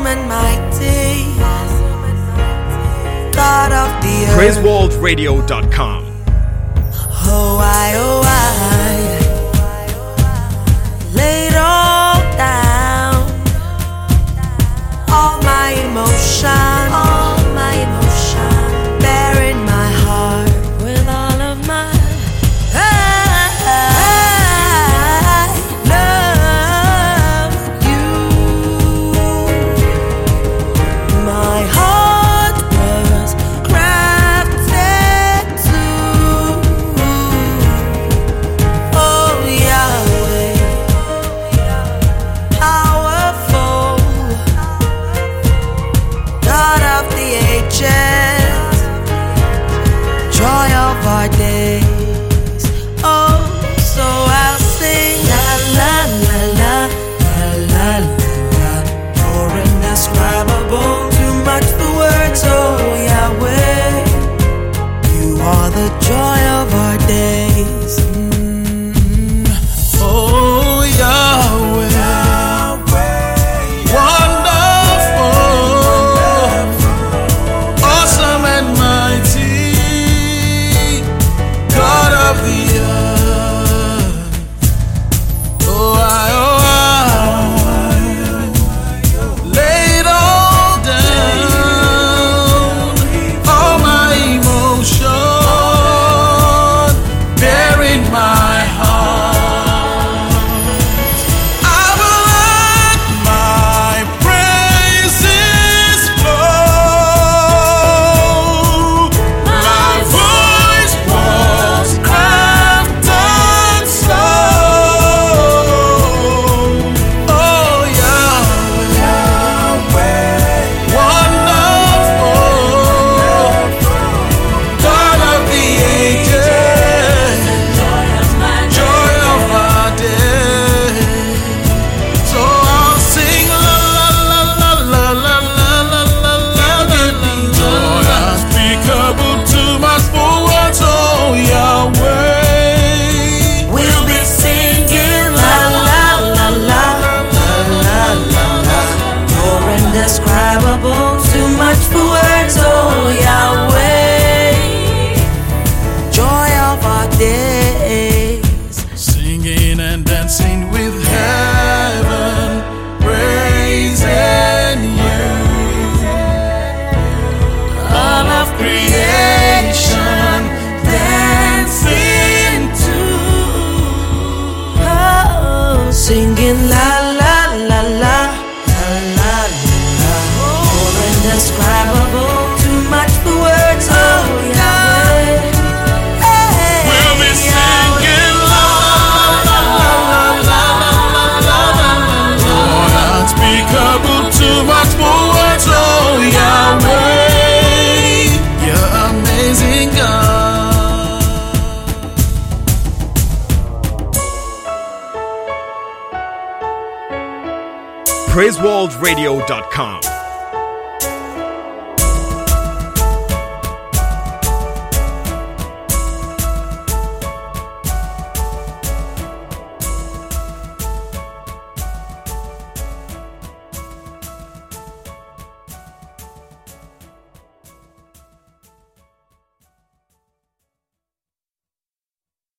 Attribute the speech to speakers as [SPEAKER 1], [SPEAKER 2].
[SPEAKER 1] and mighty, God of the earth.
[SPEAKER 2] PraiseWorldRadio.com.
[SPEAKER 1] Oh, I laid all down, all my emotion, bearing my heart with all of my love you. My heart was crafted to, oh Yahweh, powerful, God of the ages, joy of our days. Oh, so I'll sing la la la la la la la. You're indescribable, too much for words. Oh Yahweh, you are the joy of our days.
[SPEAKER 3] Oh Yahweh, wonderful, awesome and mighty, God of the earth. Oh I laid all down, all my emotion, bearing my heart. I will let my praises flow. My voice was crafted so. Oh Yahweh, wonderful, God of the ages, joy of our day. So I'll sing la la la la la la la la la la la. Joy unspeakable, too much for words. Oh Yahweh,
[SPEAKER 1] We'll be singing la la la la la la la la. You're indescribable, too much for words. Oh Yahweh, joy of our days.
[SPEAKER 3] singing and dancing with heaven, praising you. All of creation dancing too.
[SPEAKER 1] Oh, singing la la la la la la la. You're indescribable, too much for words. Oh Yahweh,
[SPEAKER 3] We'll be singing la la la la la la la la. Lord, unspeakable, too much for words. Oh Yahweh, you're amazing God.
[SPEAKER 2] PraiseWorldRadio.com.